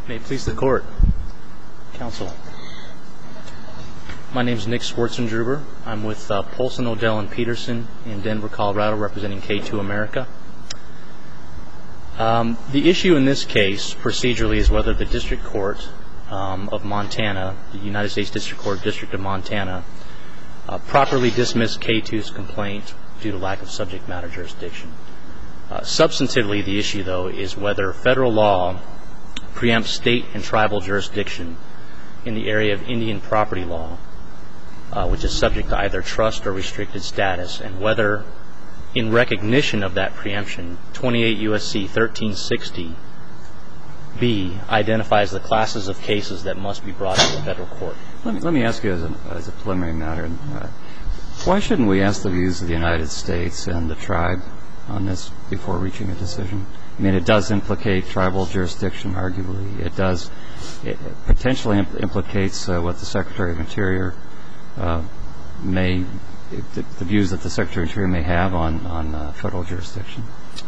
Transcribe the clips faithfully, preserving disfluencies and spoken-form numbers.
May it please the Court, Counsel. My name is Nick Schwartzendruber. I'm with uh, Polson, O'Dell, and Peterson in Denver, Colorado, representing K two America. Um, the issue in this case, procedurally, is whether the District Court um, of Montana, the United States District Court, District of Montana, uh, properly dismissed K two's complaint due to lack of subject matter jurisdiction. Uh, substantively, the issue, though, is whether federal law preempts state and tribal jurisdiction in the area of Indian property law, uh, which is subject to either trust or restricted status, and whether, in recognition of that preemption, twenty-eight U S C thirteen sixty B identifies the classes of cases that must be brought to the federal court. Let me, let me ask you as a, as a preliminary matter, uh, why shouldn't we ask the views of the United States and the tribe on this before reaching a decision? I mean, it does implicate tribal jurisdiction, arguably. It does, it potentially impl- implicates uh, what the Secretary of Interior uh, may, the, the views that the Secretary of Interior may have on, on uh, federal jurisdiction.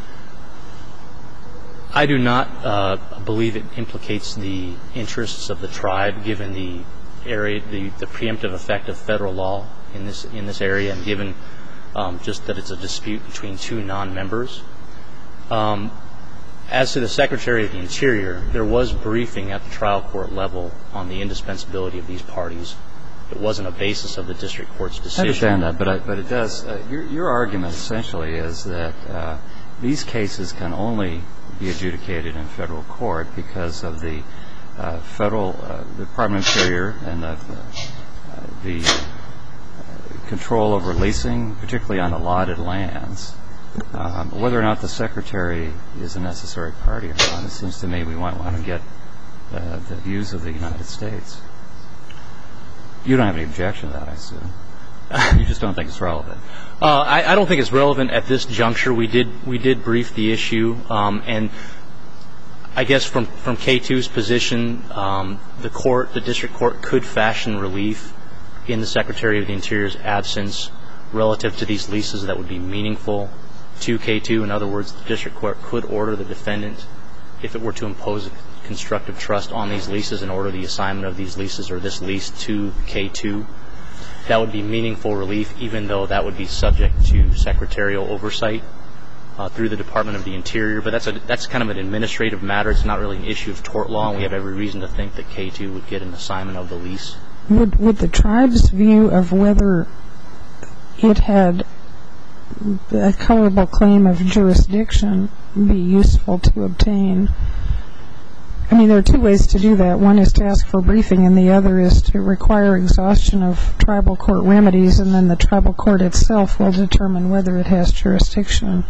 I do not uh, believe it implicates the interests of the tribe, given the area, the, the preemptive effect of federal law in this in this area, and given um, just that it's a dispute between two non-members. Um, as to the Secretary of the Interior, there was briefing at the trial court level on the indispensability of these parties. It wasn't a basis of the district court's decision. I understand that, but I, but it does. Uh, your, your argument essentially is that uh, these cases can only be adjudicated in federal court because of the uh, federal uh, the Department of Interior and the, uh, the uh, control over leasing, particularly on allotted lands. Um, whether or not the Secretary is a necessary party or not, it seems to me we might want to get uh, the views of the United States. You don't have any objection to that, I assume. You just don't think it's relevant. Uh, I, I don't think it's relevant at this juncture. We did we did brief the issue, um, and I guess from from K two's position, um, the court, the district court, could fashion relief in the Secretary of the Interior's absence relative to these leases that would be meaningful to K two. In other words, the district court could order the defendant, if it were to impose a constructive trust on these leases and order the assignment of these leases or this lease to K two. That would be meaningful relief, even though that would be subject to secretarial oversight uh, through the Department of the Interior. But that's a that's kind of an administrative matter. It's not really an issue of tort law, and we have every reason to think that K two would get an assignment of the lease. Would would the tribe's view of whether it had a colorable claim of jurisdiction be useful to obtain? I mean, there are two ways to do that. One is to ask for briefing, and the other is to require exhaustion of tribal court remedies, and then the tribal court itself will determine whether it has jurisdiction.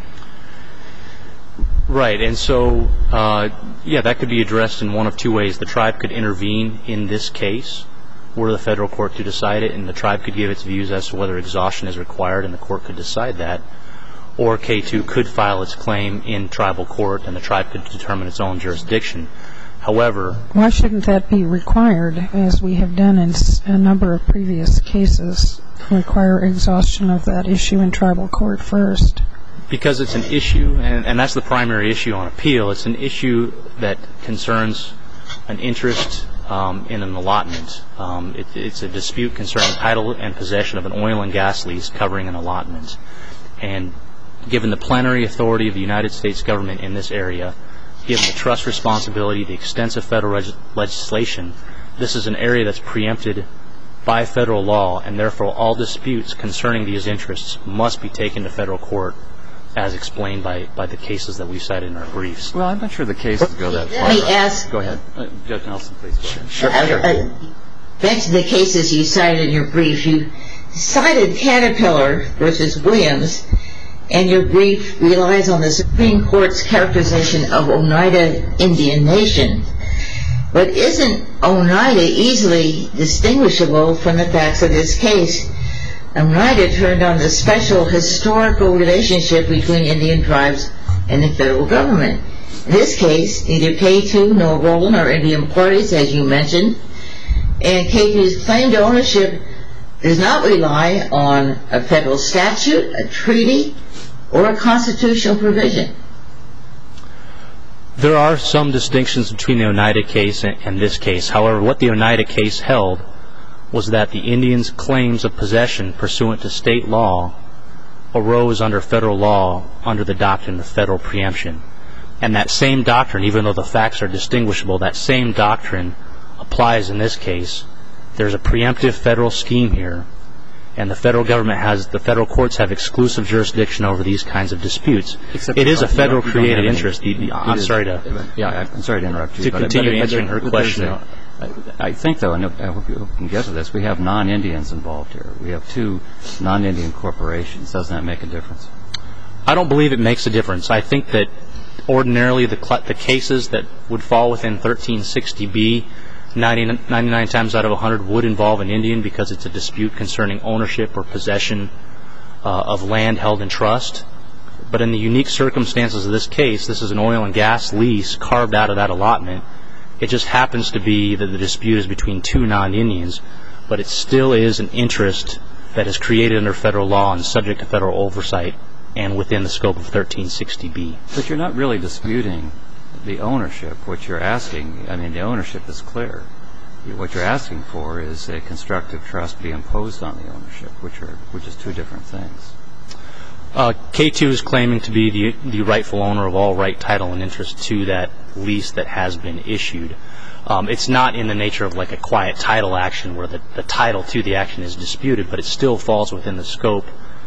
Right, and so, uh, yeah, that could be addressed in one of two ways. The tribe could intervene in this case, were the federal court to decide it, and the tribe could give its views as to whether exhaustion is required, and the court could decide that. Or K two could file its claim in tribal court, and the tribe could determine its own jurisdiction. However, why shouldn't that be required, as we have done in a number of previous cases, require exhaustion of that issue in tribal court first? Because it's an issue, and, and that's the primary issue on appeal. It's an issue that concerns an interest um, in an allotment. Um, it, it's a dispute concerning title and possession of an oil and gas lease covering an allotment. And given the plenary authority of the United States government in this area, given the trust responsibility, the extensive federal reg- legislation, this is an area that's preempted by federal law, and therefore all disputes concerning these interests must be taken to federal court, as explained by, by the cases that we cited in our briefs. Well, I'm not sure the cases go that far. Let me ask. Go ahead. Uh, Judge Nelson, please go ahead. Sure. Uh, sure. uh, back to the cases you cited in your brief. You cited Caterpillar versus Williams, and your brief relies on the Supreme Court's characterization of Oneida Indian Nation. But isn't Oneida easily distinguishable from the facts of this case? Oneida turned on the special historical relationship between Indian tribes and the federal government. In this case, neither K two nor Roland are Indian parties, as you mentioned, and K two's claim to ownership does not rely on a federal statute, a treaty, or a constitutional provision. There are some distinctions between the Oneida case and, and this case. However, what the Oneida case held was that the Indians' claims of possession pursuant to state law arose under federal law under the doctrine of federal preemption. And that same doctrine, even though the facts are distinguishable, that same doctrine applies in this case. There's a preemptive federal scheme here, and the federal government has, the federal courts have exclusive jurisdiction over these kinds of disputes. Except it is a federal you don't, you created don't interest. The, the, I'm is, sorry to yeah, I'm sorry to interrupt you. To but, continue but, answering but, her question. A, I think, though, and I hope you can get to this, we have non-Indians involved here. We have two non-Indian corporations. Doesn't that make a difference? I don't believe it makes a difference. I think that ordinarily the, the cases that would fall within thirteen sixty B, ninety-nine times out of one hundred would involve an Indian because it's a dispute concerning ownership or possession uh, of land held in trust. But in the unique circumstances of this case, this is an oil and gas lease carved out of that allotment. It just happens to be that the dispute is between two non-Indians, but it still is an interest that is created under federal law and subject to federal oversight and within the scope of thirteen sixty B. But you're not really disputing the ownership. What you're asking, I mean, the ownership is clear. What you're asking for is a constructive trust be imposed on the ownership, which are which is two different things. Uh, K two is claiming to be the, the rightful owner of all right, title, and interest to that lease that has been issued. Um, it's not in the nature of like a quiet title action where the, the title to the action is disputed, but it still falls within the scope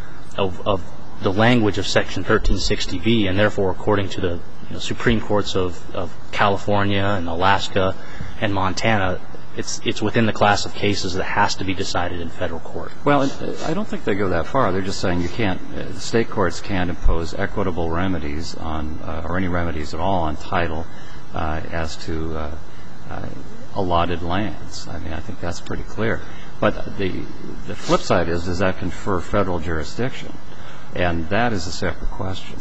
of, of the language of Section thirteen sixty B, and therefore, according to the you know, Supreme Courts of, of California and Alaska and Montana, it's it's within the class of cases that has to be decided in federal court. Well, I don't think they go that far. They're just saying you can't, uh, the state courts can't impose equitable remedies on, uh, or any remedies at all on title uh, as to uh, uh, allotted lands. I mean, I think that's pretty clear. But the the flip side is, does that confer federal jurisdiction? And that is a separate question.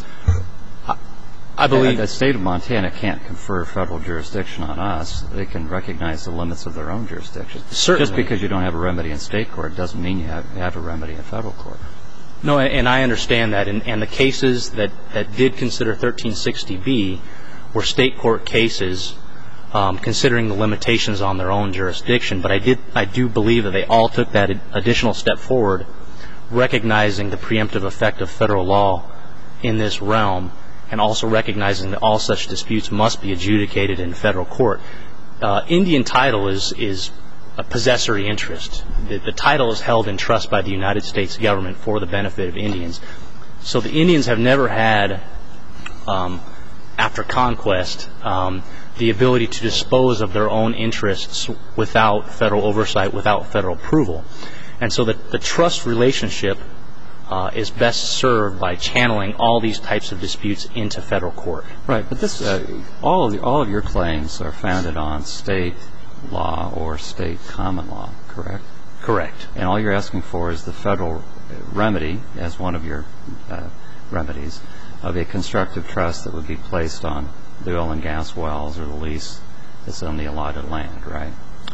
I believe the state of Montana can't confer federal jurisdiction on us. They can recognize the limits of their own jurisdiction. Certainly. Just because you don't have a remedy in state court doesn't mean you have, you have a remedy in federal court. No, and I understand that. And, and the cases that, that did consider thirteen sixty B were state court cases um, considering the limitations on their own jurisdiction. But I did I do believe that they all took that additional step forward, recognizing the preemptive effect of federal law in this realm, and also recognizing that all such disputes must be adjudicated in federal court. Uh, Indian title is is a possessory interest. The, the title is held in trust by the United States government for the benefit of Indians. So the Indians have never had, um, after conquest, um, the ability to dispose of their own interests without federal oversight, without federal approval. And so the, the trust relationship Uh, is best served by channeling all these types of disputes into federal court. Right, but this, uh, all of the, all of your claims are founded on state law or state common law, correct? Correct. And all you're asking for is the federal remedy, as one of your uh, remedies, of a constructive trust that would be placed on the oil and gas wells or the lease that's on the allotted land, right?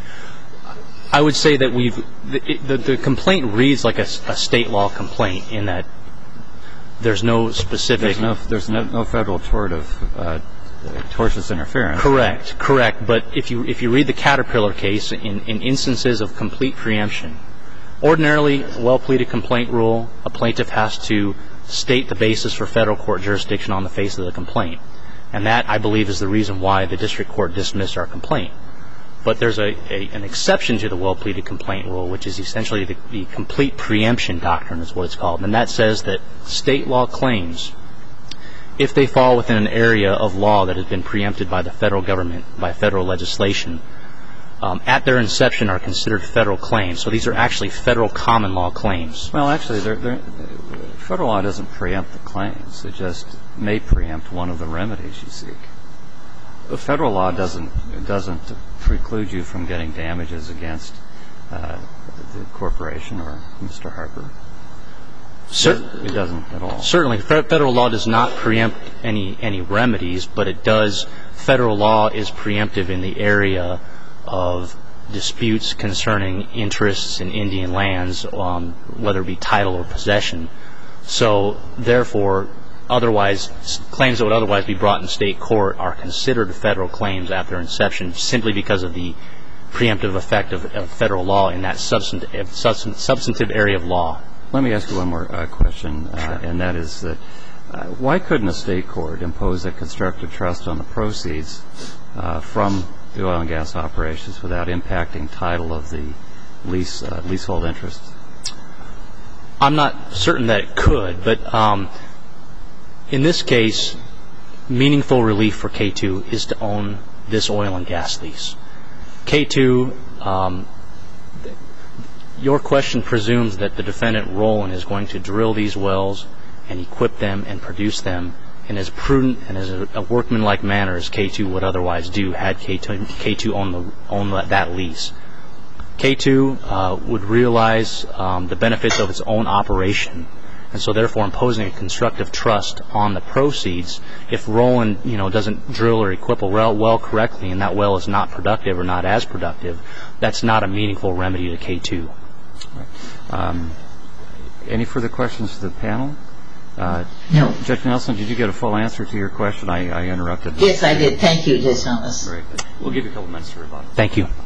I would say that we've the, the, the complaint reads like a, a state law complaint in that there's no specific. There's no there's no, no federal tort of uh, tortious interference. Correct, right? Correct. But if you if you read the Caterpillar case in, in instances of complete preemption, ordinarily a well-pleaded complaint rule, a plaintiff has to state the basis for federal court jurisdiction on the face of the complaint, and that I believe is the reason why the district court dismissed our complaint. But there's a, a, an exception to the well-pleaded complaint rule, which is essentially the, the complete preemption doctrine is what it's called. And that says that state law claims, if they fall within an area of law that has been preempted by the federal government, by federal legislation, um, at their inception are considered federal claims. So these are actually federal common law claims. Well, actually, they're, they're, federal law doesn't preempt the claims. It just may preempt one of the remedies you seek. Federal law doesn't doesn't preclude you from getting damages against uh, the corporation or Mister Harper. Cer- it doesn't at all. Certainly, federal law does not preempt any any remedies, but it does. Federal law is preemptive in the area of disputes concerning interests in Indian lands, um, whether it be title or possession. So, therefore, otherwise claims that would otherwise be brought in state court are considered federal claims at their inception simply because of the preemptive effect of, of federal law in that substantive, substantive area of law. Let me ask you one more uh, question, uh, sure. and that is that uh, why couldn't a state court impose a constructive trust on the proceeds uh, from the oil and gas operations without impacting title of the lease uh, leasehold interest? I'm not certain that it could, but um, in this case, meaningful relief for K two is to own this oil and gas lease. K two, um, your question presumes that the defendant, Roland, is going to drill these wells and equip them and produce them in as prudent and as a, a workmanlike manner as K two would otherwise do had K two, K two own, the, own that lease. K two uh, would realize um, the benefits of its own operation, and so therefore imposing a constructive trust on the proceeds, if Roland, you know, doesn't drill or equip a well, well correctly and that well is not productive or not as productive, that's not a meaningful remedy to K two. Um, any further questions to the panel? Uh, no. Judge Nelson, did you get a full answer to your question? I, I interrupted. Yes, I did. Thank you, Judge Thomas. Very good. We'll give you a couple minutes to rebuttal. Thank you.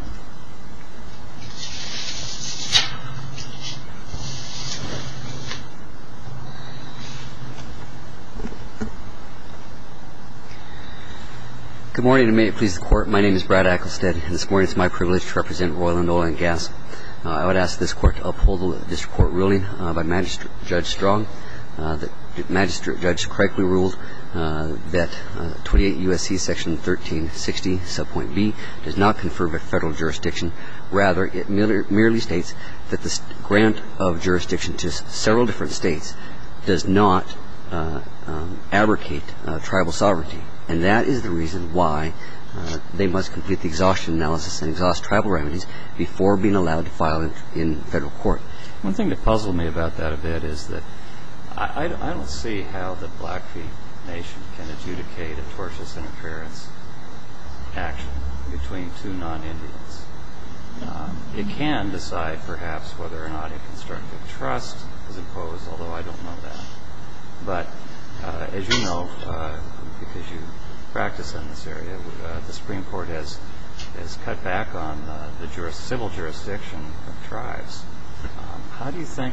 Good morning, and may it please the Court. My name is Brad Ackelstead, and this morning it's my privilege to represent Roland Oil and Gas. Uh, I would ask this Court to uphold the District Court ruling uh, by Magistrate Judge Strong. Uh, the Magistrate Judge correctly ruled uh, that uh, twenty-eight U S C Section thirteen sixty, subpoint B, does not confer with federal jurisdiction. Rather, it merely states that the grant of jurisdiction to several different states does not uh, um, abrogate uh, tribal sovereignty. And that is the reason why uh, they must complete the exhaustion analysis and exhaust tribal remedies before being allowed to file in, in federal court. One thing that puzzled me about that a bit is that I, I, I don't see how the Blackfeet Nation can adjudicate a tortious interference action between two non-Indians. Um, it can decide, perhaps, whether or not a constructive trust is imposed, although I don't know that. But uh, as you know, uh, because you practice in this area, uh, the Supreme Court has has cut back on uh, the juris, civil jurisdiction of tribes. Um, how do you think,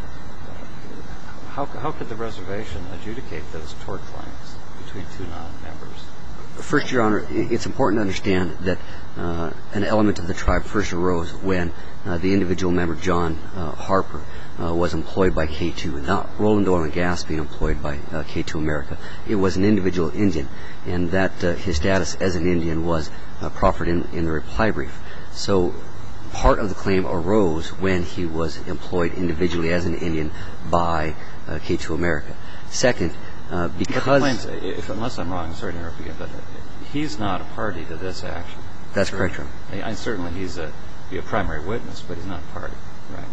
uh, how, how could the reservation adjudicate those tort claims between two non-members? First, Your Honor, it's important to understand that uh, an element of the tribe first arose when uh, the individual member, John uh, Harper, uh, was employed by K two, not Roland Oil and Gas being employed by uh, K two America. It was an individual Indian, and that uh, his status as an Indian was uh, proffered in, in the reply brief. So part of the claim arose when he was employed individually as an Indian by uh, K two America. Second, uh, because... But the claims, if, unless I'm wrong, I'm sorry to interrupt you, but he's not a party to this action. That's correct, Your Honor. And certainly he's a, be a primary witness, but he's not a party, right?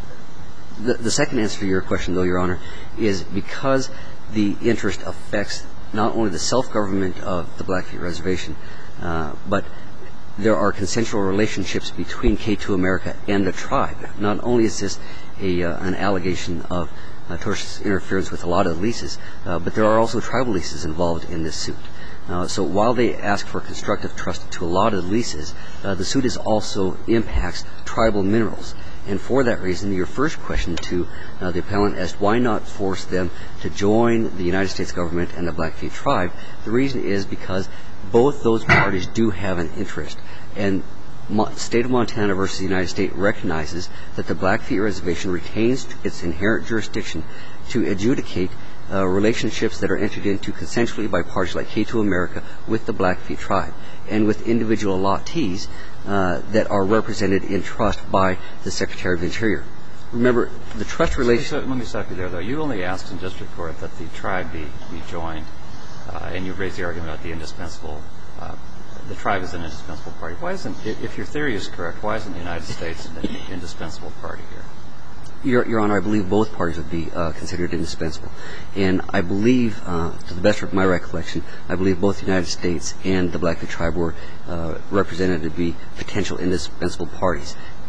The, the second answer to your question, though, Your Honor, is because the interest affects not only the self-government of the Blackfeet Reservation, uh, but there are consensual relationships between K two America and the tribe. Not only is this a, uh, an allegation of uh, tortious interference with a lot of leases, uh, but there are also tribal leases involved in this suit. Uh, so while they ask for constructive trust to a lot of leases, uh, the suit is also impacts tribal minerals. And for that reason, your first question to uh, the appellant as to why not force them to join the United States government and the Blackfeet tribe, the reason is because both those parties do have an interest. And Mo- State of Montana versus the United States recognizes that the Blackfeet Reservation retains its inherent jurisdiction to adjudicate uh, relationships that are entered into consensually by parties like K two America with the Blackfeet tribe and with individual allottees uh, that are represented in trust by the Secretary of the Interior. Remember, the trust relation... So, let me stop you there, though. You only asked in district court that the tribe be, be joined, uh, and you've raised the argument about the indispensable... Uh, the tribe is an indispensable party. Why isn't, if your theory is correct, why isn't the United States an indispensable party here? Your, Your Honor, I believe both parties would be uh, considered indispensable. And I believe, uh, to the best of my recollection, I believe both the United States and the Blackfeet tribe were uh, represented to be potential indispensable parties.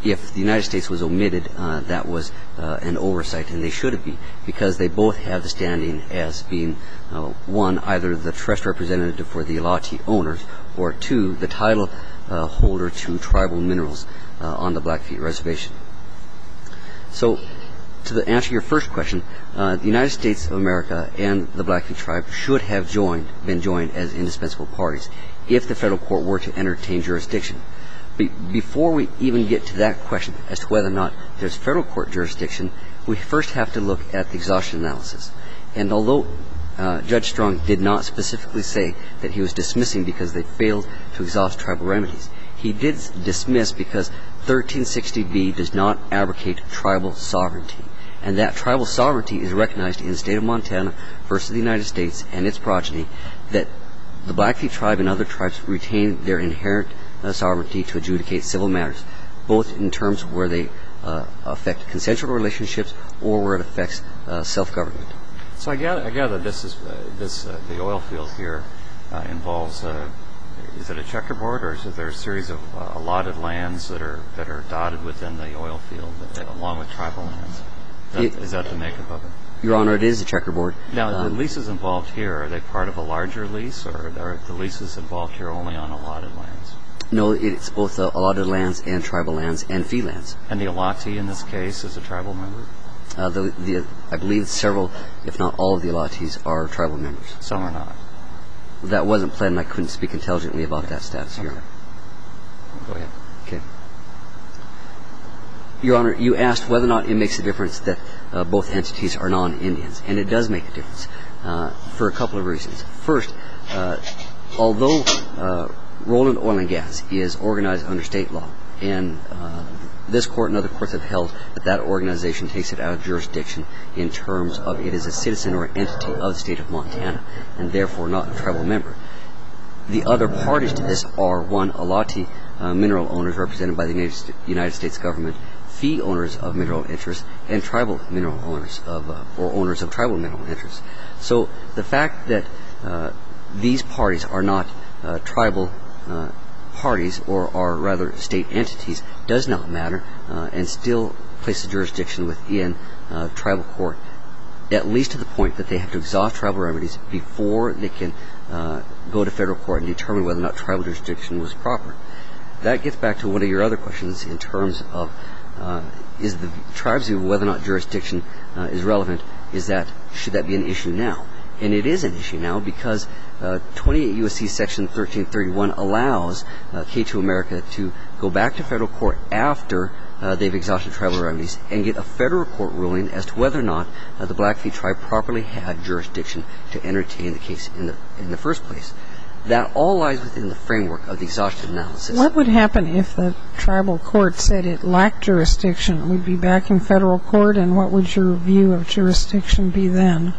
if the United States was omitted, uh, that was uh, an oversight, and they should be, because they both have the standing as being, uh, one, either the trust representative for the allotee owners, or two, the title uh, holder to tribal minerals uh, on the Blackfeet Reservation. So, to the answer your first question, uh, the United States of America and the Blackfeet tribe should have joined, been joined as indispensable parties if the federal court were to entertain jurisdiction. Be- before we even get to that question as to whether or not there's federal court jurisdiction, we first have to look at the exhaustion analysis. And although uh, Judge Strong did not specifically say that he was dismissing because they failed to exhaust tribal remedies, he did dismiss because thirteen sixty B does not abrogate tribal sovereignty, and that tribal sovereignty is recognized in the state of Montana versus the United States and its progeny, that the Blackfeet tribe and other tribes retain their inherent uh, sovereignty to adjudicate civil matters, both in terms where they uh, affect consensual relationships or where it affects uh, self-government. So I gather, I gather this is uh, this uh, the oil field here uh, involves. Uh, Is it a checkerboard, or is there a series of uh, allotted lands that are that are dotted within the oil field, uh, along with tribal lands? Is that, It, is that the makeup of it? Your Honor, it is a checkerboard. Now, um, the leases involved here, are they part of a larger lease, or are the leases involved here only on allotted lands? No, it's both uh, allotted lands and tribal lands and fee lands. And the allottee in this case is a tribal member? Uh, the, the, I believe several, if not all of the allottees are tribal members. Some are not. That wasn't planned, and I couldn't speak intelligently about that status, Your Honor. Go ahead. Okay. Your Honor, you asked whether or not it makes a difference that uh, both entities are non-Indians, and it does make a difference uh, for a couple of reasons. First, uh, although uh, Roland Oil and Gas is organized under state law, and uh, this court and other courts have held that that organization takes it out of jurisdiction in terms of it is a citizen or entity of the state of Montana, and therefore not a tribal member. The other parties to this are, one, allotee uh, mineral owners represented by the United States government, fee owners of mineral interests, and tribal mineral owners of, uh, or owners of tribal mineral interests. So the fact that uh, these parties are not uh, tribal uh, parties, or are rather state entities, does not matter, uh, and still places jurisdiction within uh, tribal court, at least to the point that they have to exhaust tribal remedies before they can uh, go to federal court and determine whether or not tribal jurisdiction was proper. That gets back to one of your other questions in terms of uh, is the tribe's view of whether or not jurisdiction uh, is relevant, is that, should that be an issue now? And it is an issue now because uh, twenty-eight U S C Section thirteen thirty-one allows uh, K two America to go back to federal court after uh, they've exhausted tribal remedies and get a federal court ruling as to whether or not uh, the Blackfeet tribe properly had jurisdiction to entertain the case in the in the first place. That all lies within the framework of the exhaustion analysis. What would happen if the tribal court said it lacked jurisdiction? We'd be back in federal court, and what would your view of jurisdiction be then?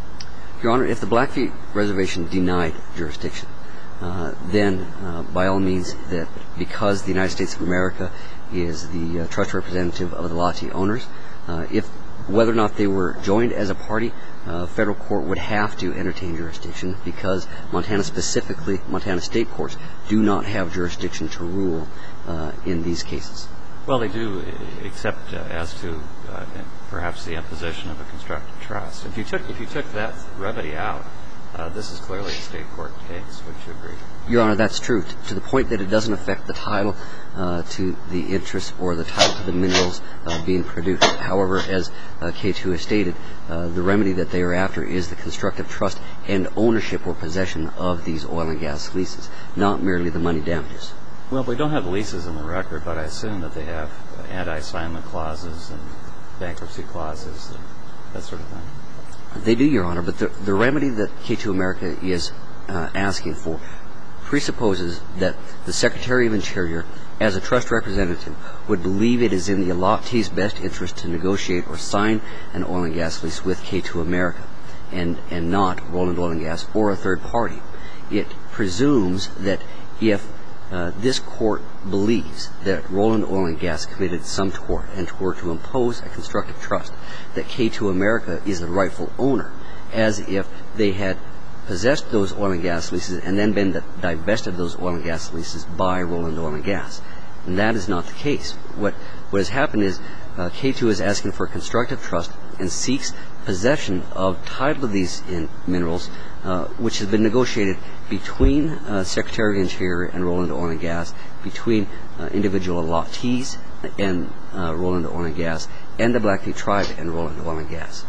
Your Honor, if the Blackfeet Reservation denied jurisdiction, uh, then uh, by all means that because the United States of America is the uh, trust representative of the allotee owners, uh, if whether or not they were joined as a party, uh, federal court would have to entertain jurisdiction because Montana specifically, Montana state courts, do not have jurisdiction to rule uh, in these cases. Well, they do, except uh, as to uh, perhaps the imposition of a constructive trust. If you took if you took that remedy out, uh, this is clearly a state court case. Would you agree? Your Honor, that's true, t- to the point that it doesn't affect the title uh, to the interest or the title to the minerals uh, being produced. However, as uh, K two has stated, uh, the remedy that they are after is the constructive trust and ownership or possession of these oil and gas leases, not merely the money damages. Well, we don't have leases in the record, but I assume that they have anti-assignment clauses and bankruptcy clauses, and that sort of thing. They do, Your Honor, but the, the remedy that K two America is uh, asking for presupposes that the Secretary of Interior, as a trust representative, would believe it is in the allottee's best interest to negotiate or sign an oil and gas lease with K two America and, and not Roland Oil and Gas or a third party. It presumes that if Uh, this court believes that Roland Oil and Gas committed some tort and were to impose a constructive trust, that K two America is the rightful owner, as if they had possessed those oil and gas leases and then been divested of those oil and gas leases by Roland Oil and Gas. And that is not the case. What what has happened is uh, K two is asking for a constructive trust and seeks possession of title of these in minerals, uh, which has been negotiated between uh, Secretary of the Interior and Roland Oil and Gas, between uh, individual allottees and uh, Roland Oil and Gas, and the Blackfeet Tribe and Roland Oil and Gas.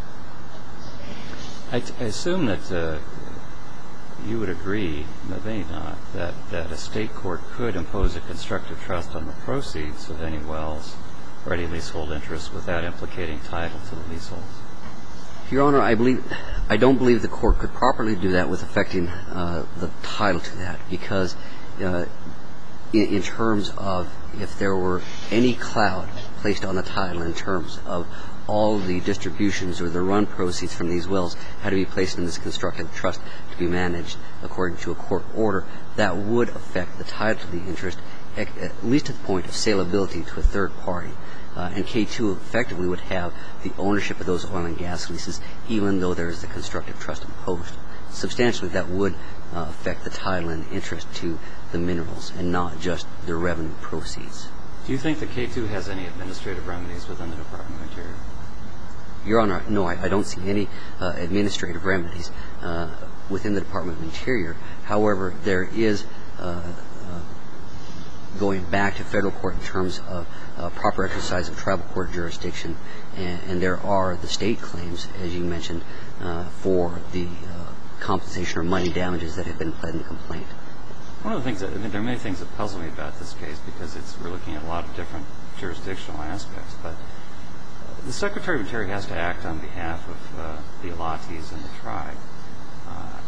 I, t- I assume that uh, you would agree, maybe not, that, that a state court could impose a constructive trust on the proceeds of any wells or any leasehold interests without implicating title to the leaseholds. Your Honor, I believe, I don't believe the court could properly do that with affecting uh, the title to that, because uh, in, in terms of if there were any cloud placed on the title in terms of all the distributions or the run proceeds from these wells had to be placed in this constructive trust to be managed according to a court order, that would affect the title to the interest, at, at least at the point of saleability to a third party. Uh, and K two effectively would have the ownership of those oil and gas leases, even though there is a constructive trust imposed. Substantially, that would uh, affect the title and interest to the minerals and not just the revenue proceeds. Do you think that K two has any administrative remedies within the Department of Interior? Your Honor, no, I, I don't see any uh, administrative remedies uh, within the Department of Interior. However, there is uh, uh, going back to federal court in terms of uh, proper exercise of tribal court jurisdiction, and, and there are the state claims, as you mentioned, uh, for the uh, compensation or money damages that have been pled in the complaint. One of the things that, I mean, there are many things that puzzle me about this case because it's, we're looking at a lot of different jurisdictional aspects, but the Secretary of Interior has to act on behalf of uh, the allottees and the tribe. Uh,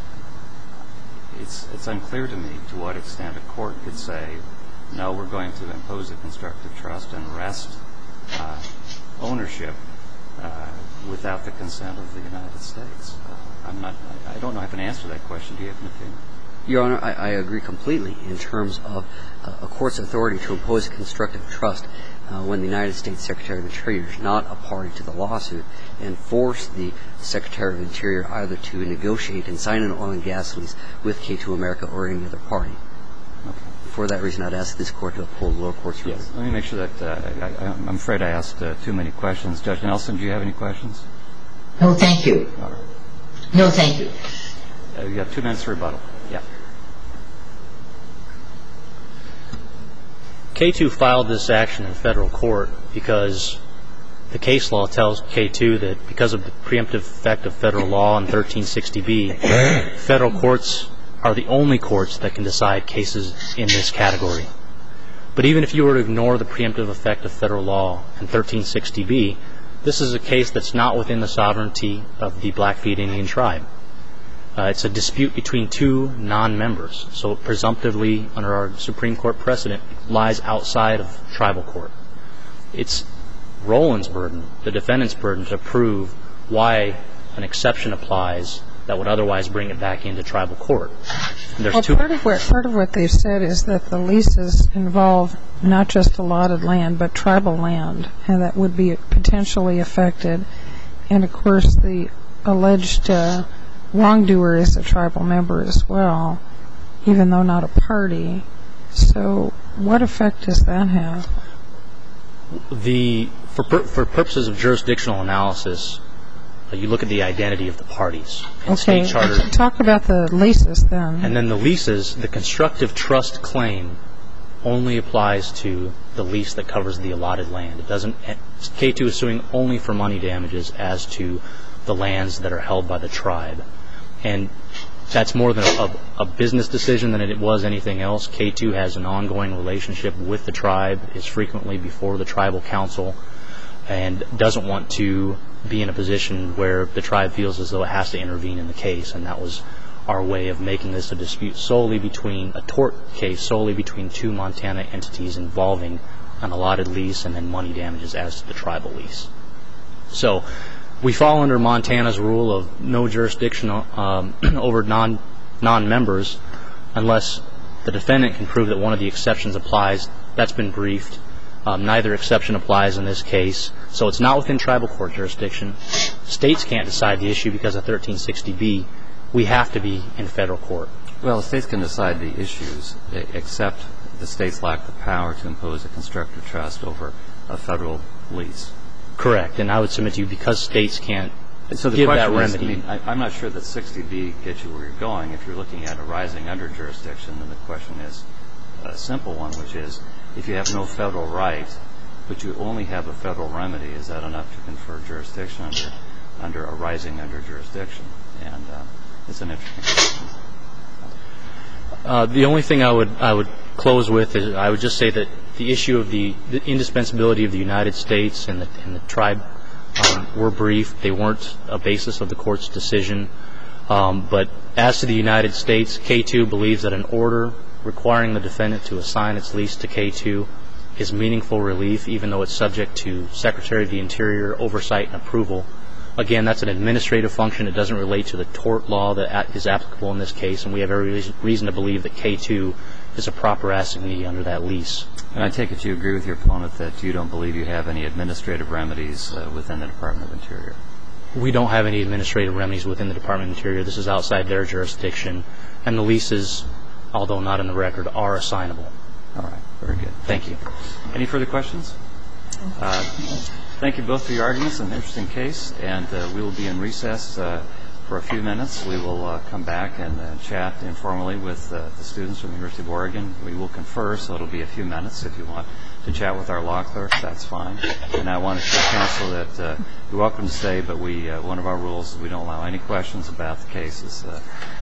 it's, it's unclear to me to what extent a court could say, no, we're going to impose a constructive trust and rest uh, ownership uh, without the consent of the United States. Uh, I'm not, I, I don't know if I can answer that question. Do you have an opinion? Your Honor, I, I agree completely in terms of uh, a court's authority to impose a constructive trust uh, when the United States Secretary of Interior is not a party to the lawsuit and force the Secretary of Interior either to negotiate and sign an oil and gas lease with K two America or any other party. Okay. For that reason, I'd ask this court to uphold the lower court's ruling. Yes. Let me make sure that uh, I, I, I'm afraid I asked uh, too many questions. Judge Nelson, do you have any questions? No, thank you. All right. No, thank you. Uh, you have two minutes to rebuttal. Yeah. K two filed this action in federal court because the case law tells K two that because of the preemptive effect of federal law in thirteen sixty B, federal courts are the only courts that can decide cases in this category. But even if you were to ignore the preemptive effect of federal law in thirteen sixty B, this is a case that's not within the sovereignty of the Blackfeet Indian tribe. Uh, it's a dispute between two non-members, so presumptively, under our Supreme Court precedent, lies outside of tribal court. It's Roland's burden, the defendant's burden, to prove why an exception applies that would otherwise bring it back into tribal court. And there's well, two part of what part of what they've said is that the leases involve not just allotted land, but tribal land, and that would be potentially affected. And of course, the alleged uh, wrongdoer is a tribal member as well, even though not a party. So, what effect does that have? The for pur- for purposes of jurisdictional analysis, uh, you look at the identity of the parties. In Okay, state charter, talk about the leases then. and then the leases, the constructive trust claim only applies to the lease that covers the allotted land. It doesn't. K two is suing only for money damages as to the lands that are held by the tribe, and that's more than a, a business decision than it was anything else. K two has an ongoing relationship with the tribe, is frequently before the tribal council, and doesn't want to be in a position where the tribe feels as though it has to intervene in the case. And that was our way of making this a dispute solely between, a tort case solely between two Montana entities involving an allotted lease and then money damages as to the tribal lease. So we fall under Montana's rule of no jurisdiction um, over non, non-members unless the defendant can prove that one of the exceptions applies. That's been briefed. Um, neither exception applies in this case. So it's not within tribal court jurisdiction. States can't decide the issue because of thirteen sixty B. We have to be in federal court. Well, the states can decide the issues, except the states lack the power to impose a constructive trust over a federal lease. Correct. And I would submit to you, because states can't so the give that question remedy. Is, I mean, I, I'm not sure that sixty B gets you where you're going. If you're looking at arising under jurisdiction, then the question is a simple one, which is, if you have no federal right, but you only have a federal remedy, is that enough to confer jurisdiction under, under arising under jurisdiction? And uh, it's an interesting question. Uh, the only thing I would I would close with is I would just say that the issue of the, the indispensability of the United States and the, and the tribe um, were brief. They weren't a basis of the court's decision. Um, but as to the United States, K two believes that an order requiring the defendant to assign its lease to K two is meaningful relief, even though it's subject to Secretary of the Interior oversight and approval. Again, that's an administrative function. It doesn't relate to the tort law that is applicable in this case, and we have every reason to believe that K two is a proper assignee under that lease. And I take it you agree with your opponent that you don't believe you have any administrative remedies uh, within the Department of Interior? We don't have any administrative remedies within the Department of Interior. This is outside their jurisdiction, and the leases, although not in the record, are assignable. All right. Very good. Thank you. Any further questions? Uh, thank you both for your arguments. An interesting case, and uh, we will be in recess uh, for a few minutes. We will uh, come back and uh, chat informally with uh, the students from the University of Oregon. We will confer, so it'll be a few minutes. If you want to chat with our law clerk, that's fine. And I want to assure counsel that uh, you're welcome to stay, but we uh, one of our rules is we don't allow any questions about the cases. Uh,